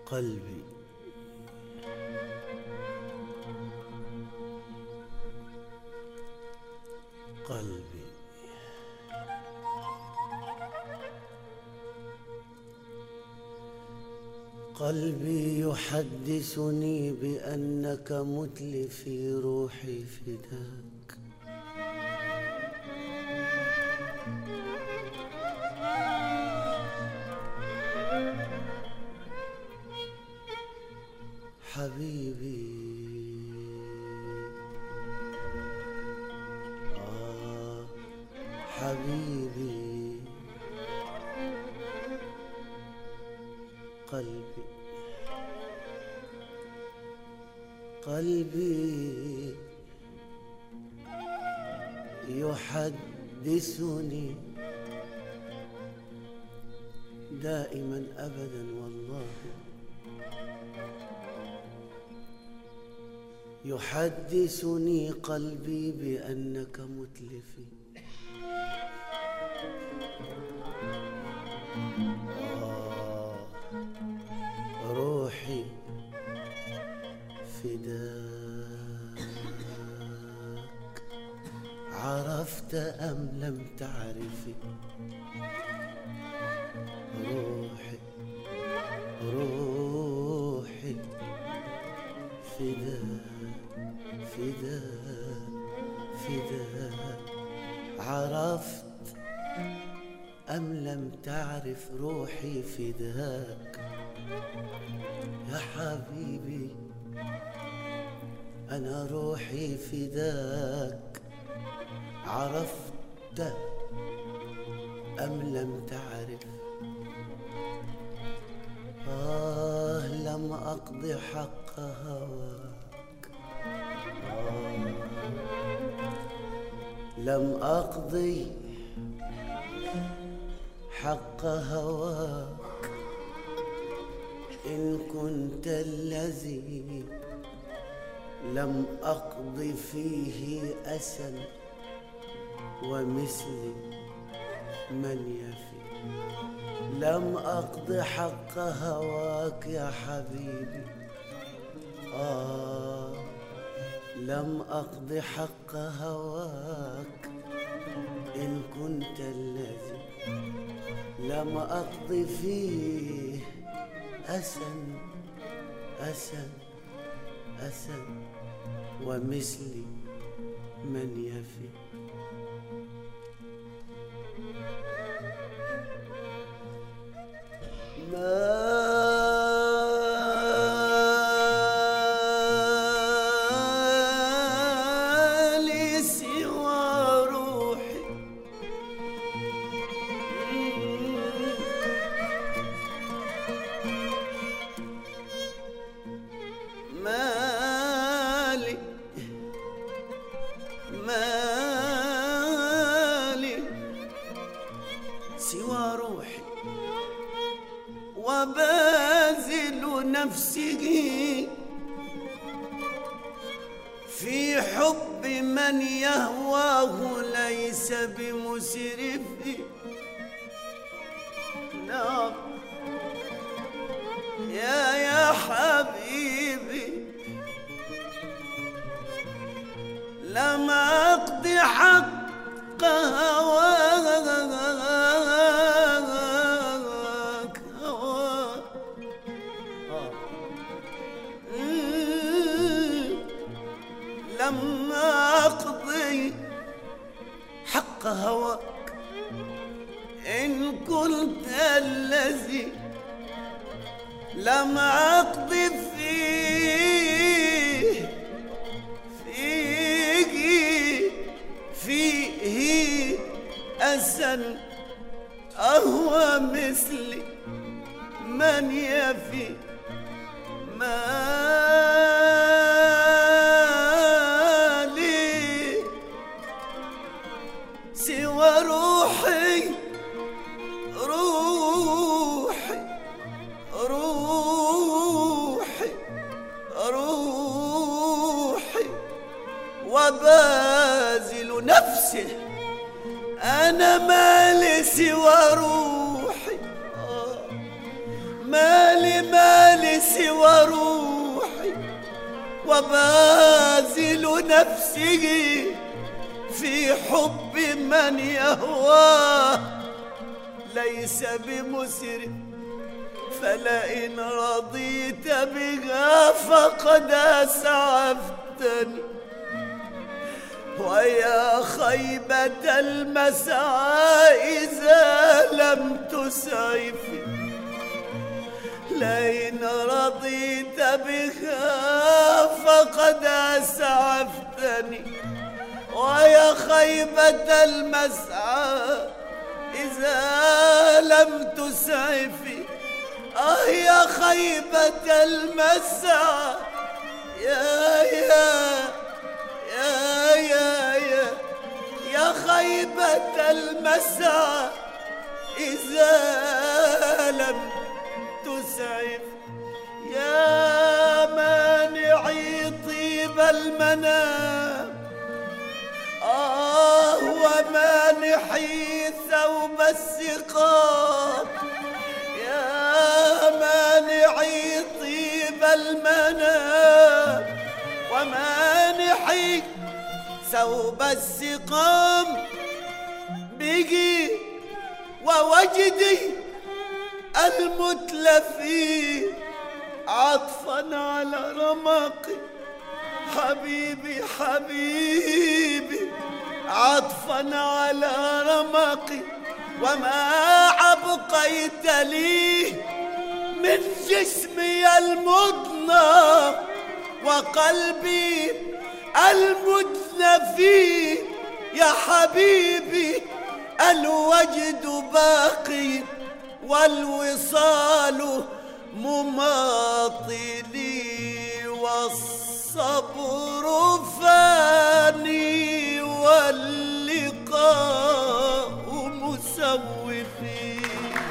قلبي قلبي قلبي يحدثني بأنك متلفي روحي فداك. حبيبي حبيبي قلبي قلبي يحدثني دائما أبدا والله، يحدثني قلبي بأنك متلفي. روحي فداك، عرفت أم لم تعرفي؟ روحي روحي فداك فداك فداك، عرفت أم لم تعرف؟ روحي فداك يا حبيبي، أنا روحي فداك، عرفت أم لم تعرف؟ لم أقض حق هواك، لم أقضي حق هواك، إن كنت الذي لم أقض فيه أسا ومثلي من يفي. لم أقض حق هواك يا حبيبي، لم أقض حق هواك، إن كنت الذي لم أقض فيه أسا أسا أسا ومثلي من يفي. ما لي سوى روحي، مالي سوى روحي، وباذل نفسه في حب من يهواه ليس بمسرف. نعم يا حبيبي، لم أقض حق هواك، لم أقضي حق هواك، إن كنت الذي لم أقض فيه أسا أهوى مثلي من يفي. مالي سوى روحي، روحي روحي روحي، وباذل نفسه. أنا مالي سوى روحي، مالي سوى روحي وبازل نفسي في حب من يهواه ليس بمسرف فلئن رضيت بها فقد أسعفتني ويا خيبة المسعى إذا لم تسعفني لئن رضيت بها فقد أسعفتني ويا خيبة المسعى إذا لم تسعفي يا خيبة المسعى يا خيبة المسعى إذا لم تسعف يا مانعي طيب المنام ومانحي ثوب السقام يا مانعي طيب المنام ومانحي ثوب السقام بقي ووجدي المتلفي عطفا على رمقي حبيبي عطفا على رمقي وما أبقيت لي من جسمي المضنى وقلبي المدنفي يا حبيبي الوجد باقي والوصال مماطلي والصبر فاني واللقاء مسوفي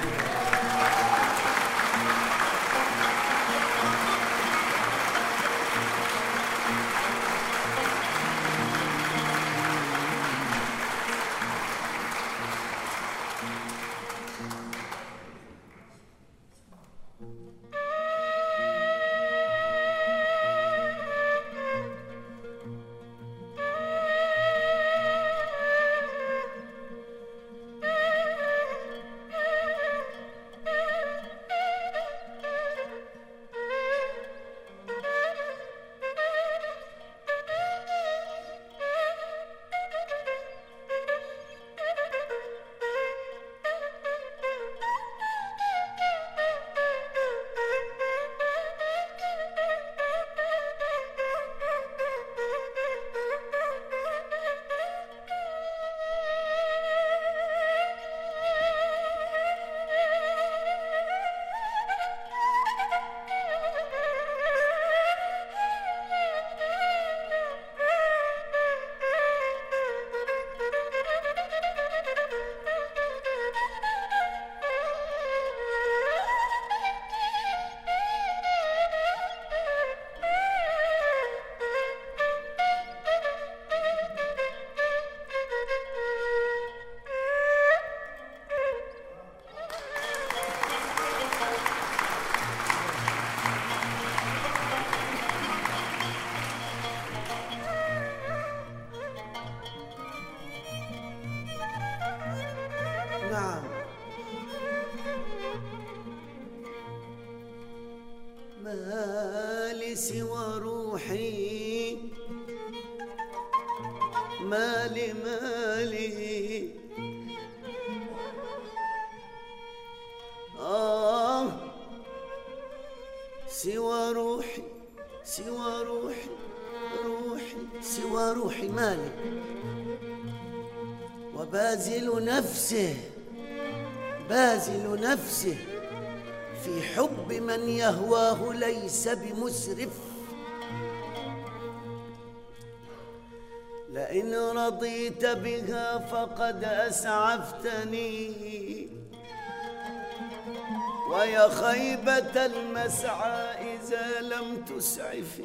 نعم مالي سوى روحي مالي سوى روحي مالي وبازل نفسه في حب من يهواه ليس بمسرف لئن رضيت بها فقد أسعفتني ويا خيبة المسعى إذا لم تسعفي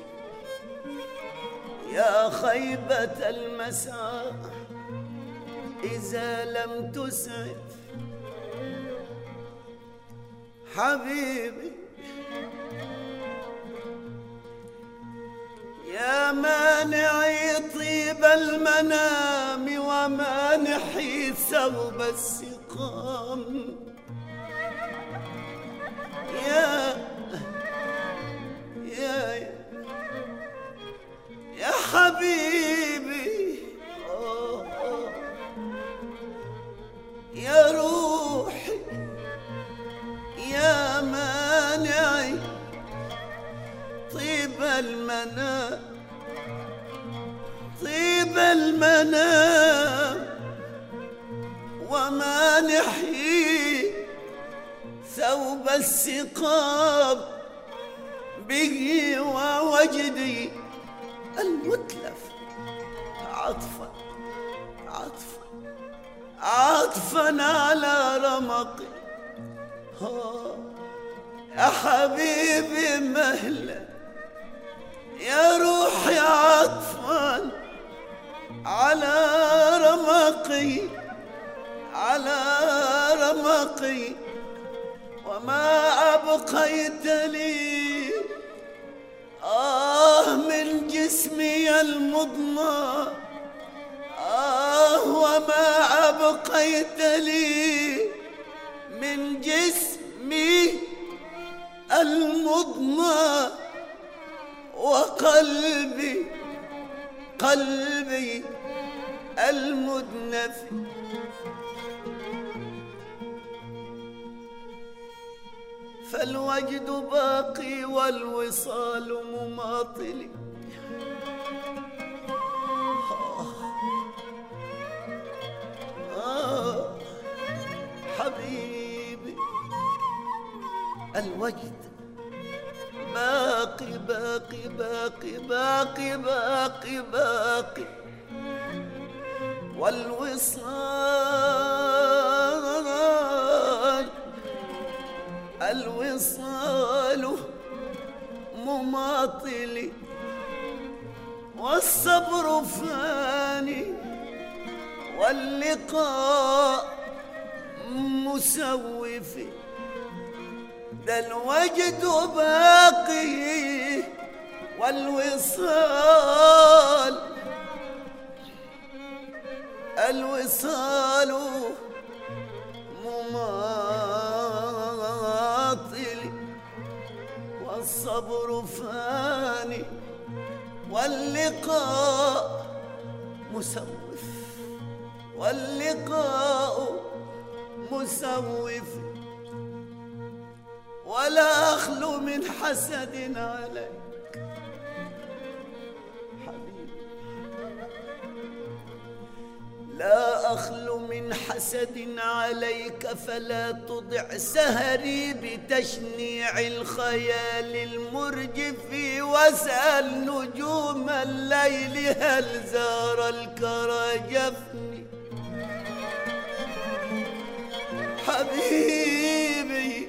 يا خيبة المسعى إذا لم تسعف حبيبي يا مانعي طيب المنام ومانحي ثوب السقام يا حبيبي يا روحي يا مانعي طيب المنام طيب المنام ومانحي ثوب السقام به ووجدي المتلف عطفا عطفا عطفا على رمقي يا حبيبي مهلا يا روحي عطفا على رمقي على رمقي وما أبقيت لي من جسمي المضمى وما أبقيت لي من جسمي المضمى وقلبي قلبي المدنف فالوجد باقي والوصال مماطل حبيبي الوجد باقي باقي باقي باقي باقي باقي والوصال الوصال مماطل والصبر فاني واللقاء مسوف ده الوجد باقي والوصال الوصال مماطل والصبر فاني واللقاء مسوف واللقاء مسوف ولا أخلو من حسد عليك حبيبي لا أخلو من حسد عليك فلا تضع سهري بتشنيع الخيال المرجف واسأل نجوم الليل هل زار الكرى جفني حبيبي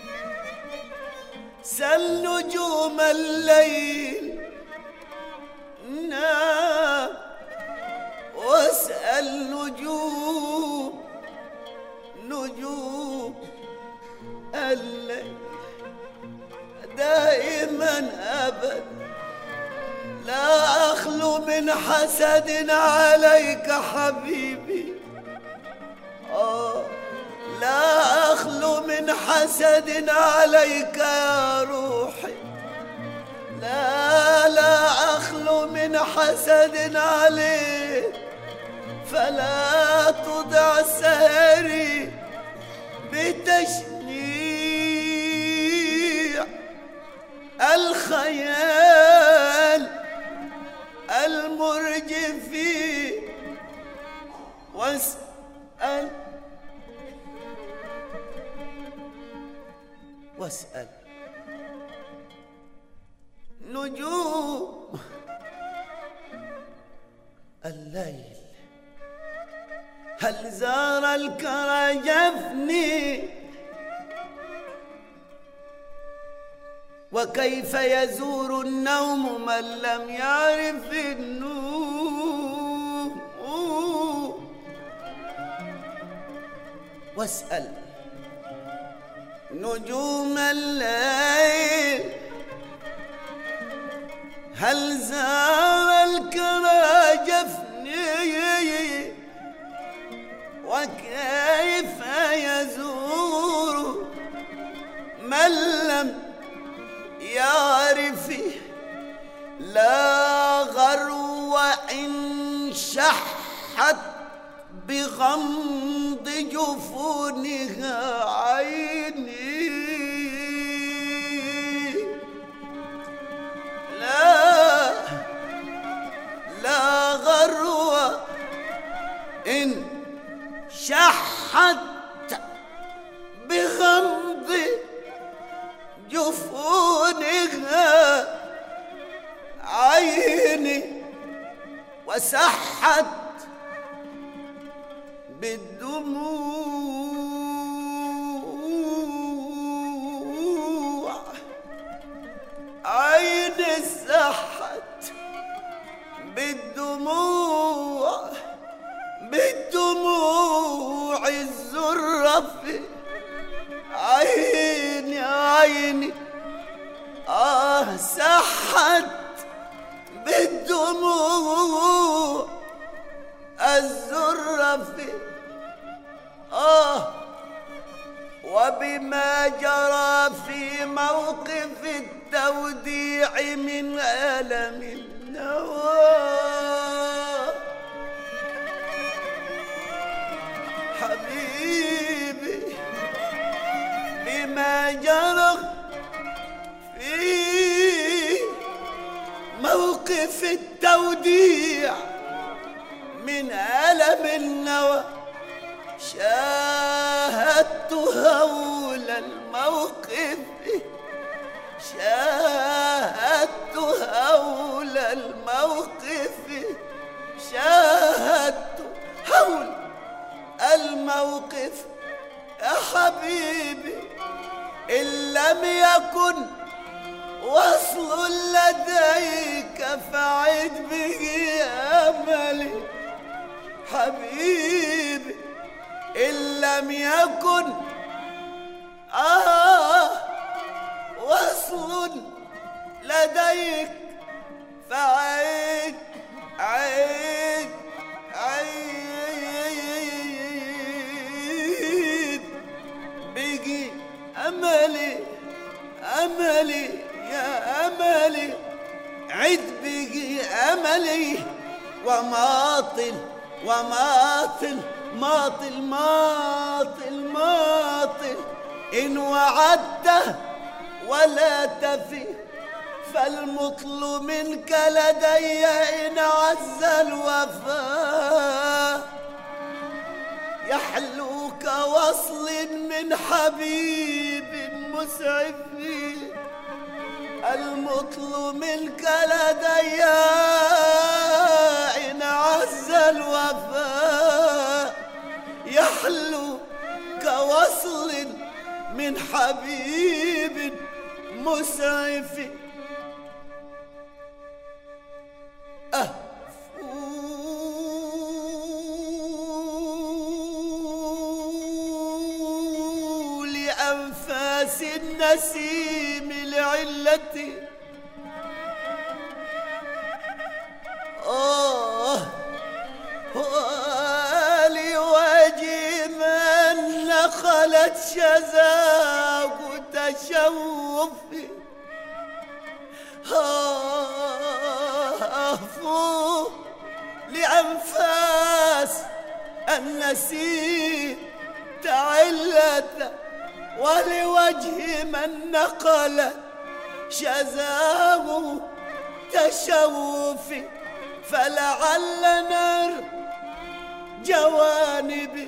سل نجوم الليل نام واسأل نجوم الليل دائما أبدا لا أخلو من حسد عليك حبيبي لا أخلو من حسد عليك يا روحي لا أخلو من حسد عليك فلا تضع سهري بتشنيع الخيال المرجف واسأل نجوم الليل هل زار الكرى جفني وكيف يزور النوم من لم يعرف النوم نجوم الليل هل زار الكرى جفني وكيف يزور من لم يعرف لا غرو إن شحت بغمض جفونها عيني لا غرو إن شحت بغمض جفونها عيني وسحت بالدموع عيني سحت بالدموع الزرف عيني سحت بالدموع الزرف وبما جرى في موقف التوديع من ألم النوى حبيبي بما جرى في موقف التوديع من ألم النوى شاهدت هول الموقف شاهدت هول الموقف يا حبيبي إن لم يكن وصل لديك فعد به أملي حبيبي إن لم يكن وصل لديك فعد بقي أملي يا أملي عد بقي أملي وماطل إن وعدته ولا تفي فالمطل منك لدي إن عز الوفاء يحلوك وصل من حبيب مسعف المطل منك لدي إن عز الوفاء يحلو كوصل من حبيب مسعف أهفو لأنفاس النسيم لعلتي لوجه من نخلت شذاق تشوفي أهفو لأنفاس النسيم تعلت ولوجه من نقلت شذاق تشوفي فلعل نار جوانبي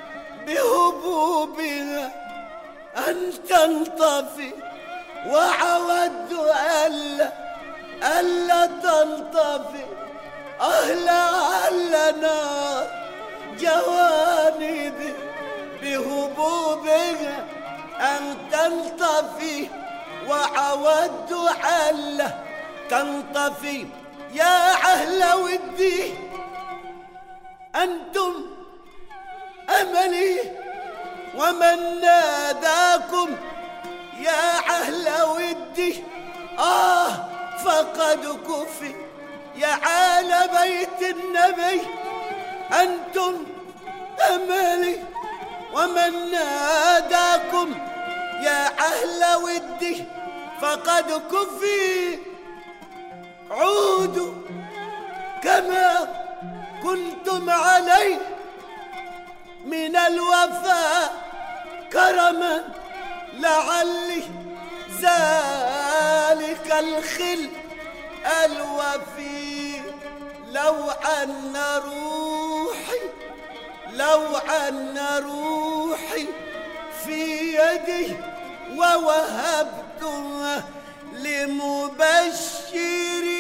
بهبوبها أن تنطفي وعود ألا تنطفي لعل نار جوانبي بهبوبها أن تنطفي وعود ألا تنطفي يا أهل ودي أنتم أملي ومن ناداكم يا أهل ودي فقد كفي. يا آل بيت النبي أنتم أملي، ومن ناداكم يا أهل ودي فقد كفي. عودوا كما كنتم عليه من الوفاء كرما، لعلي ذلك الخل الوفي. لو أن روحي في يدي ووهبتها لمبشري